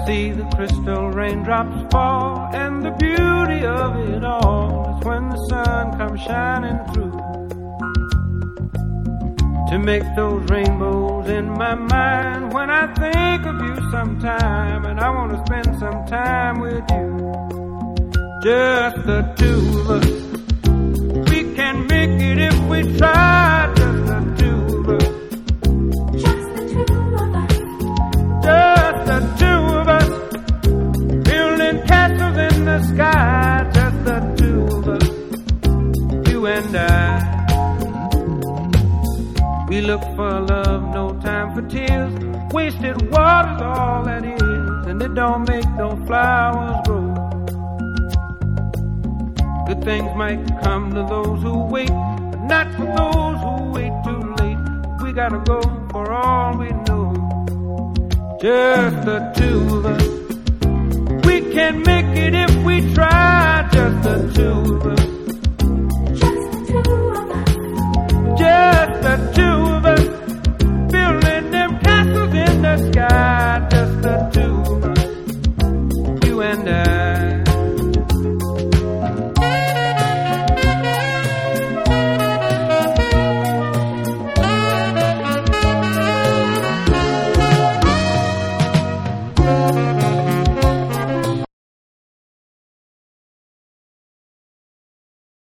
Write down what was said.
see the crystal raindrops fall, and the beauty of it all is when the sun comes shining through to make those rainbows in my mind. When I think of you sometime, and I want to spend some time with you, just the two of us. We can make it if we try, just the two of us. Just the two of us. Just the two of us. Building castles in the sky, just the two of us. You and I. We look for love, no time for tears. Wasted water's all that is, and it don't make no flowers grow. Good things might come to those who wait, but not for those who wait too late. We gotta go for all we know. Just the two of us. We can make it if we try, just